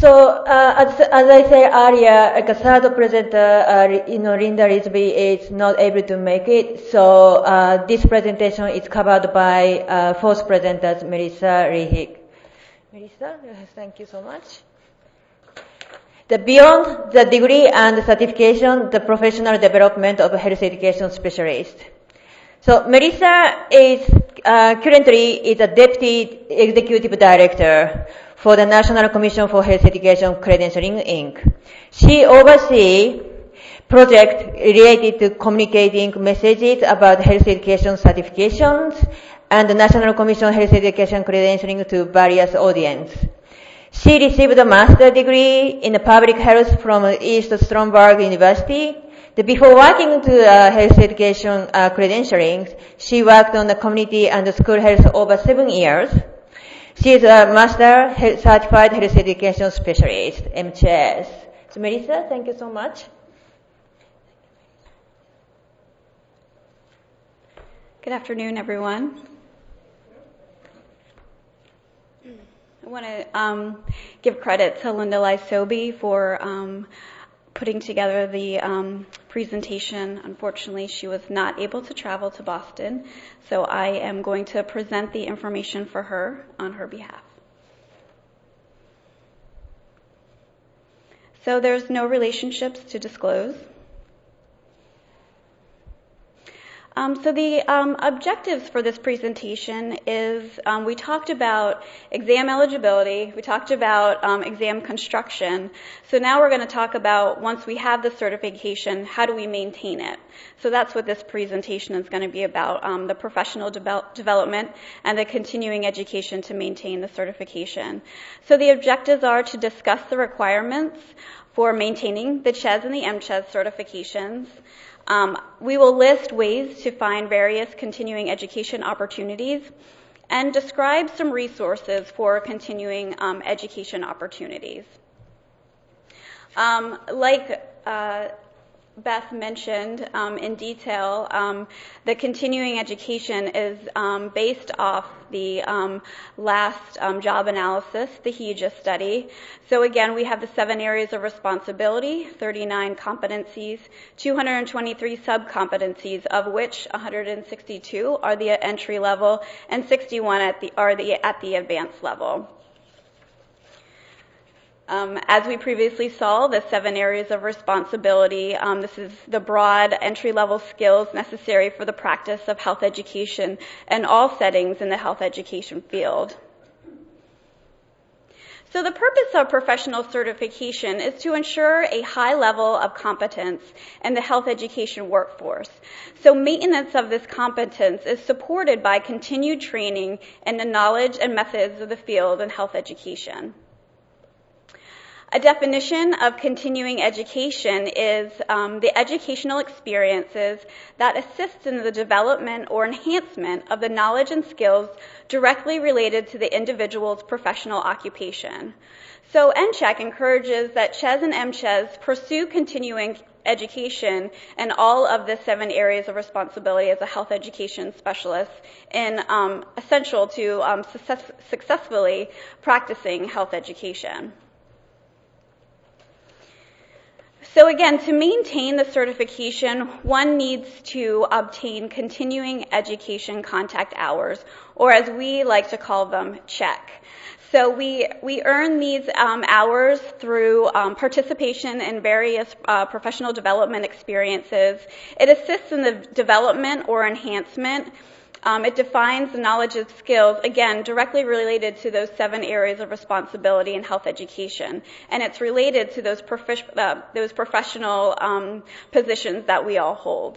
As I said earlier, like a third presenter, Linda Risby is not able to make it. So this presentation is covered by fourth presenters, Melissa Rehig. Melissa, thank you so much. Beyond the degree and certification, the professional development of a health education specialist. So Melissa is currently a deputy executive director for the National Commission for Health Education Credentialing, Inc. She oversees projects related to communicating messages about health education certifications and the National Commission Health Education Credentialing to various audiences. She received a master's degree in public health from East Stroudsburg University. Before working to health education credentialing, she worked on the community and school health over 7 years. She is a Master Certified Health Education Specialist, MCHS. So Melissa, thank you so much. Good afternoon, everyone. I want to give credit to Linda Lysobi for putting together the presentation. Unfortunately, she was not able to travel to Boston, so I am going to present the information for her on her behalf. So there's no relationships to disclose. So the objectives for this presentation is we talked about exam eligibility, we talked about exam construction. So now we're going to talk about, once we have the certification, how do we maintain it? So that's what this presentation is going to be about, the professional development and the continuing education to maintain the certification. So the objectives are to discuss the requirements for maintaining the CHES and the MCHES certifications. We will list ways to find various continuing education opportunities and describe some resources for continuing education opportunities. Like Beth mentioned in detail, the continuing education is based off the last job analysis, the HEJA study. So again, we have the 7 areas of responsibility, 39 competencies, 223 sub-competencies, of which 162 are the entry level and 61 at the advanced level. As we previously saw, the 7 areas of responsibility, this is the broad entry-level skills necessary for the practice of health education in all settings in the health education field. So the purpose of professional certification is to ensure a high level of competence in the health education workforce. So maintenance of this competence is supported by continued training in the knowledge and methods of the field in health education. A definition of continuing education is the educational experiences that assist in the development or enhancement of the knowledge and skills directly related to the individual's professional occupation. So NCHEC encourages that CHES and MCHES pursue continuing education in all of the 7 areas of responsibility as a health education specialist in essential to successfully practicing health education. So again, to maintain the certification, one needs to obtain continuing education contact hours, or as we like to call them, CHEC. So we earn these hours through participation in various professional development experiences. It assists in the development or enhancement. It defines the knowledge and skills, again, directly related to those 7 areas of responsibility in health education. And it's related to those professional positions that we all hold.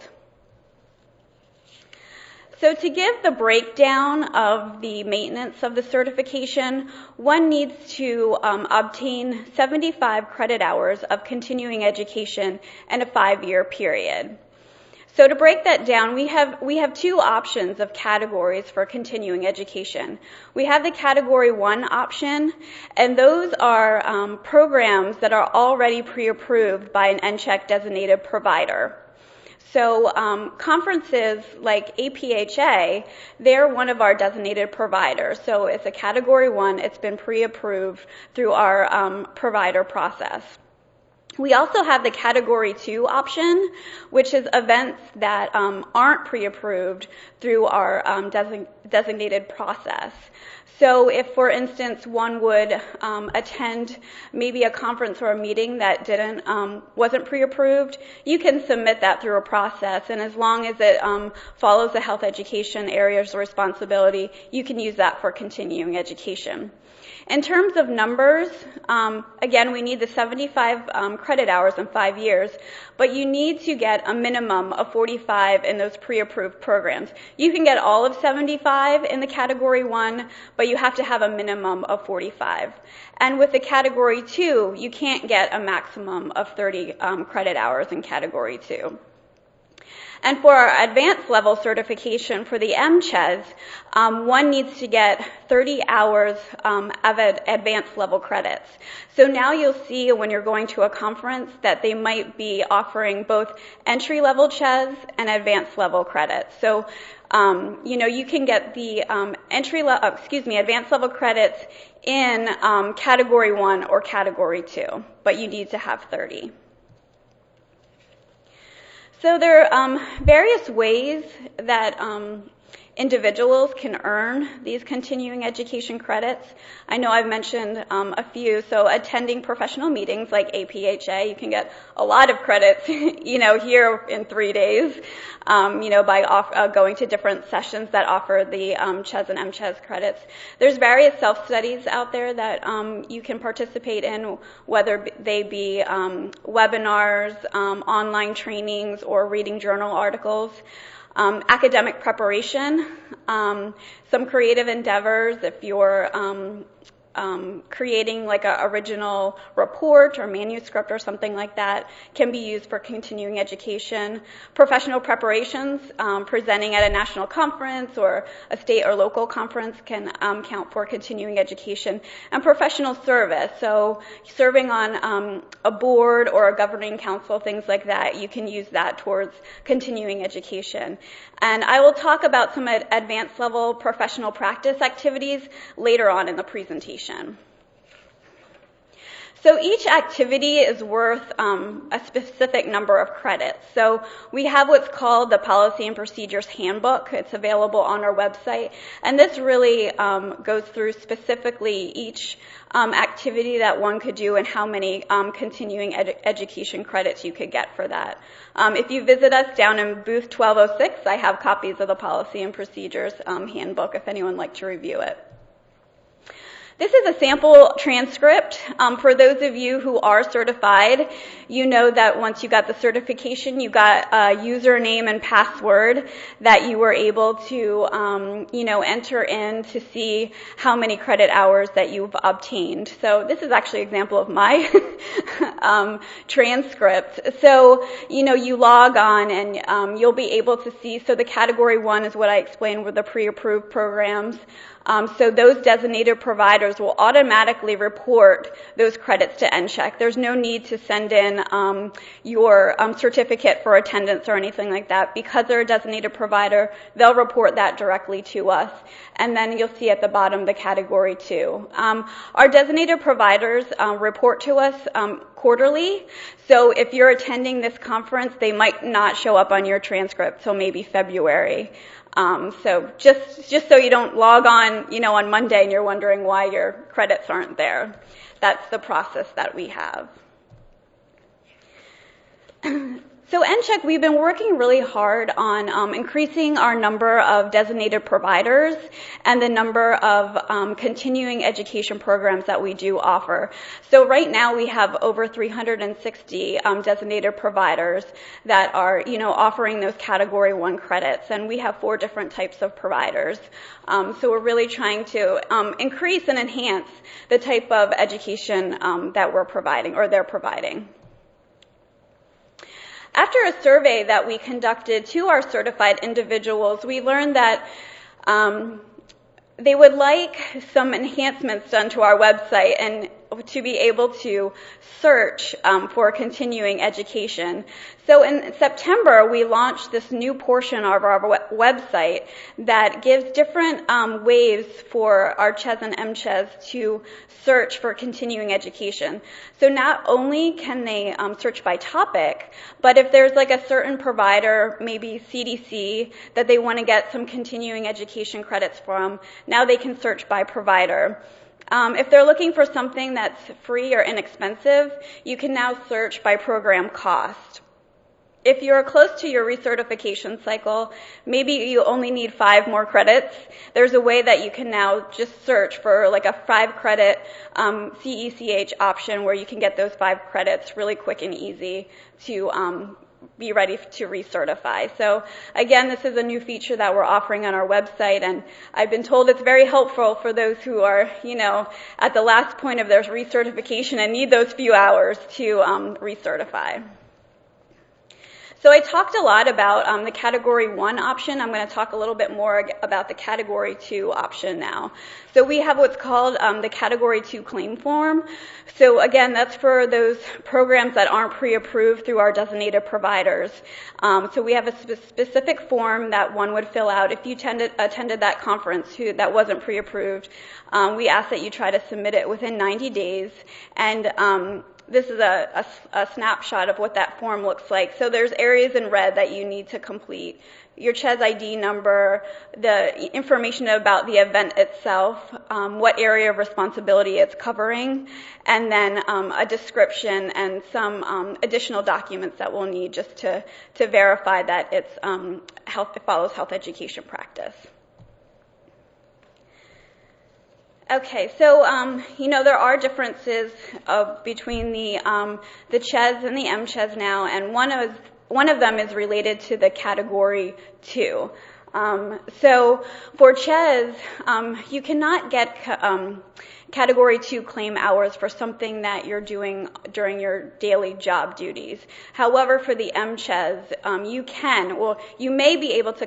So to give the breakdown of the maintenance of the certification, one needs to obtain 75 credit hours of continuing education in a 5-year period. So to break that down, we have 2 options of categories for continuing education. We have the Category 1 option, and those are programs that are already pre-approved by an NCHEC designated provider. So conferences like APHA, they're one of our designated providers. So it's a Category 1. It's been pre-approved through our provider process. We also have the Category 2 option, which is events that aren't pre-approved through our designated process. So if, for instance, one would attend maybe a conference or a meeting that wasn't pre-approved, you can submit that through a process, and as long as it follows the health education area's responsibility, you can use that for continuing education. In terms of numbers, again, we need the 75 credit hours in 5 years, but you need to get a minimum of 45 in those pre-approved programs. You can get all of 75 in the Category 1, but you have to have a minimum of 45. And with the Category 2, you can't get a maximum of 30 credit hours in Category 2. And for our advanced level certification for the MCHES, one needs to get 30 hours of advanced level credits. So now you'll see when you're going to a conference that they might be offering both entry level CHES and advanced level credits. So you can get the advanced level credits in Category 1 or Category 2, but you need to have 30. So there are various ways that individuals can earn these continuing education credits. I know I've mentioned a few. So attending professional meetings like APHA, you can get a lot of credits, here in 3 days, by going to different sessions that offer the CHES and MCHES credits. There's various self-studies out there that you can participate in, whether they be webinars, online trainings, or reading journal articles. Academic preparation, some creative endeavors, if you're creating like an original report or manuscript or something like that, can be used for continuing education. Professional preparations, presenting at a national conference or a state or local conference can count for continuing education. And professional service, so serving on a board or a governing council, things like that, you can use that towards continuing education. And I will talk about some advanced level professional practice activities later on in the presentation. So each activity is worth a specific number of credits. So we have what's called the Policy and Procedures Handbook. It's available on our website. And this really goes through specifically each activity that one could do and how many continuing education credits you could get for that. If you visit us down in booth 1206, I have copies of the Policy and Procedures Handbook if anyone would like to review it. This is a sample transcript. For those of you who are certified, you know that once you got the certification, you got a username and password that you were able to, enter in to see how many credit hours that you've obtained. So this is actually an example of my transcript. So, you log on and you'll be able to see, so the Category 1 is what I explained were the pre-approved programs. So those designated providers will automatically report those credits to NCHEC. There's no need to send in your certificate for attendance or anything like that. Because they're a designated provider, they'll report that directly to us. And then you'll see at the bottom the Category 2. Our designated providers report to us quarterly. So if you're attending this conference, they might not show up on your transcript till maybe February. So just so you don't log on, on Monday and you're wondering why your credits aren't there. That's the process that we have. So NCHEC, we've been working really hard on increasing our number of designated providers and the number of continuing education programs that we do offer. So right now we have over 360 designated providers that are, offering those Category 1 credits, and we have 4 different types of providers. So we're really trying to increase and enhance the type of education that we're providing or they're providing. After a survey that we conducted to our certified individuals, we learned that they would like some enhancements done to our website, and to be able to search for continuing education. So in September, we launched this new portion of our website that gives different ways for our CHES and MCHES to search for continuing education. So not only can they search by topic, but if there's like a certain provider, maybe CDC, that they want to get some continuing education credits from, now they can search by provider. If they're looking for something that's free or inexpensive, you can now search by program cost. If you're close to your recertification cycle, maybe you only need 5 more credits, there's a way that you can now just search for like a 5-credit CECH option where you can get those 5 credits really quick and easy to be ready to recertify. So again, this is a new feature that we're offering on our website, and I've been told it's very helpful for those who are, at the last point of their recertification and need those few hours to recertify. So I talked a lot about the Category 1 option. I'm going to talk a little bit more about the Category 2 option now. So we have what's called the Category 2 claim form. So again, that's for those programs that aren't pre-approved through our designated providers. So we have a specific form that one would fill out if you attended that conference that wasn't pre-approved. We ask that you try to submit it within 90 days. And this is a snapshot of what that form looks like. So there's areas in red that you need to complete. Your CHES ID number, the information about the event itself, what area of responsibility it's covering, and then a description and some additional documents that we'll need just to verify that it follows health education practice. Okay, so there are differences between the CHES and the MCHES now, and one of them is related to the Category 2. So for CHES, you cannot get Category 2 claim hours for something that you're doing during your daily job duties. However, for the MCHES, you can. Well, you may be able to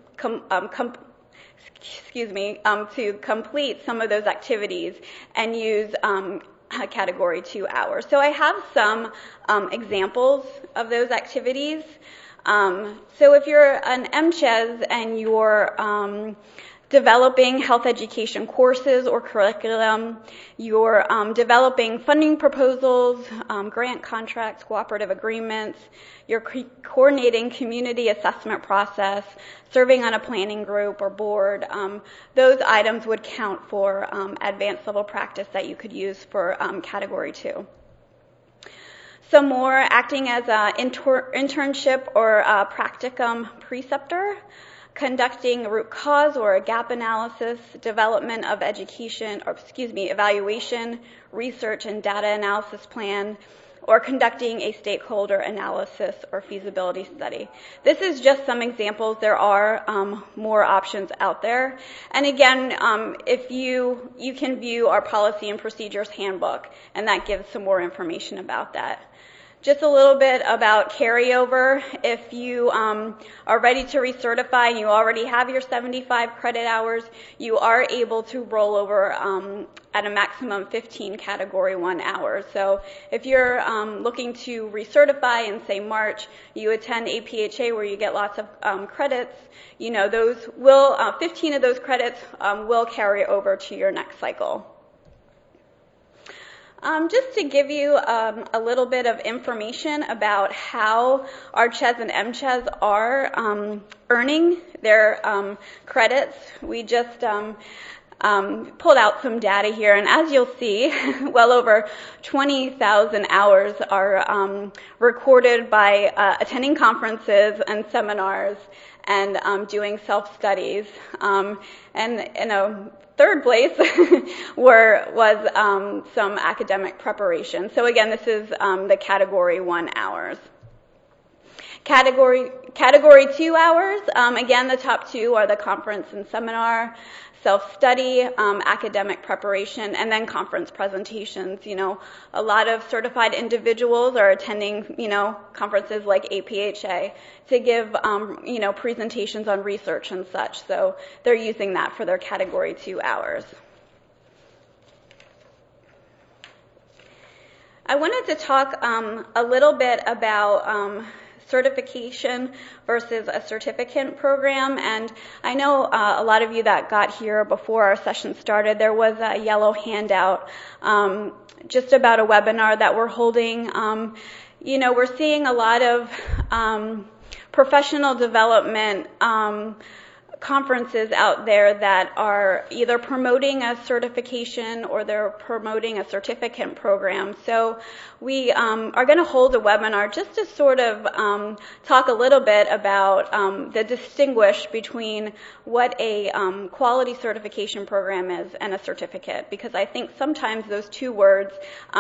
to complete some of those activities and use Category 2 hours. So I have some examples of those activities. So if you're an MCHES and you're developing health education courses or curriculum, you're developing funding proposals, grant contracts, cooperative agreements, you're coordinating community assessment process, serving on a planning group or board, those items would count for advanced level practice that you could use for Category 2. Some more, acting as an internship or a practicum preceptor, conducting root cause or a gap analysis, development of evaluation, research and data analysis plan, or conducting a stakeholder analysis or feasibility study. This is just some examples. There are more options out there. And again, if you can view our policy and procedures handbook, and that gives some more information about that. Just a little bit about carryover. If you are ready to recertify and you already have your 75 credit hours, you are able to roll over at a maximum 15 Category 1 hours. So if you're looking to recertify in, say, March, you attend APHA where you get lots of credits, those will 15 of those credits will carry over to your next cycle. Just to give you a little bit of information about how our CHES and MCHES are earning their credits, we just pulled out some data here, and as you'll see, well over 20,000 hours are recorded by attending conferences and seminars and doing self-studies. And third place was some academic preparation. So again, this is the Category 1 hours. Category 2 hours, again, the top 2 are the conference and seminar, self-study, academic preparation, and then conference presentations. A lot of certified individuals are attending, conferences like APHA to give, presentations on research and such. So they're using that for their Category 2 hours. I wanted to talk a little bit about certification versus a certificate program. And I know a lot of you that got here before our session started, there was a yellow handout just about a webinar that we're holding. We're seeing a lot of professional development conferences out there that are either promoting a certification or they're promoting a certificate program. So we are going to hold a webinar just to sort of talk a little bit about the distinguish between what a quality certification program is and a certificate, because I think sometimes those two words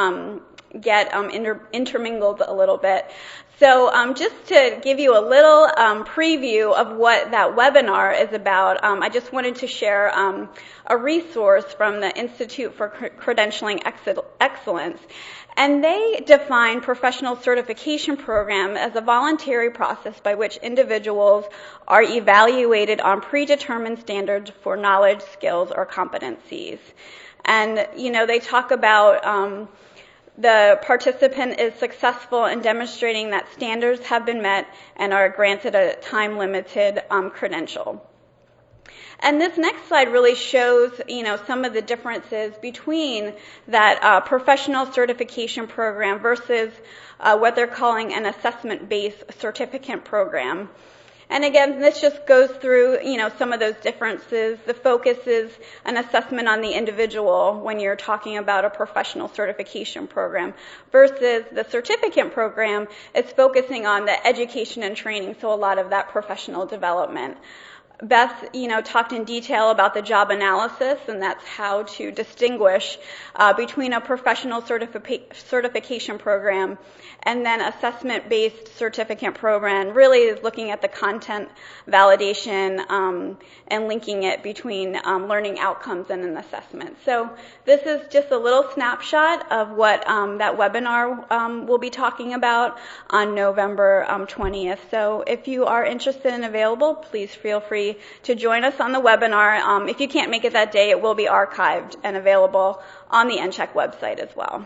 get intermingled a little bit. So just to give you a little preview of what that webinar is about, I just wanted to share a resource from the Institute for Credentialing Excellence. And they define professional certification program as a voluntary process by which individuals are evaluated on predetermined standards for knowledge, skills, or competencies. And, they talk about the participant is successful in demonstrating that standards have been met and are granted a time-limited credential. And this next slide really shows, some of the differences between that professional certification program versus what they're calling an assessment-based certificate program. And again, this just goes through, some of those differences. The focus is an assessment on the individual when you're talking about a professional certification program versus the certificate program is focusing on the education and training, so a lot of that professional development. Beth, talked in detail about the job analysis, and that's how to distinguish between a professional certification program and then assessment-based certificate program. Really is looking at the content validation and linking it between learning outcomes and an assessment. So this is just a little snapshot of what that webinar will be talking about on November 20th. So if you are interested and available, please feel free to join us on the webinar. If you can't make it that day, it will be archived and available on the NCHEC website as well.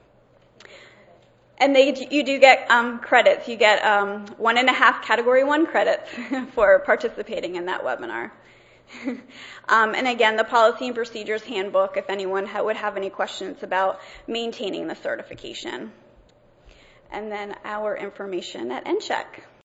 And you do get credits. You get 1.5 Category 1 credits for participating in that webinar. And again, the Policy and Procedures Handbook, if anyone would have any questions about maintaining the certification. And then our information at NCHEC.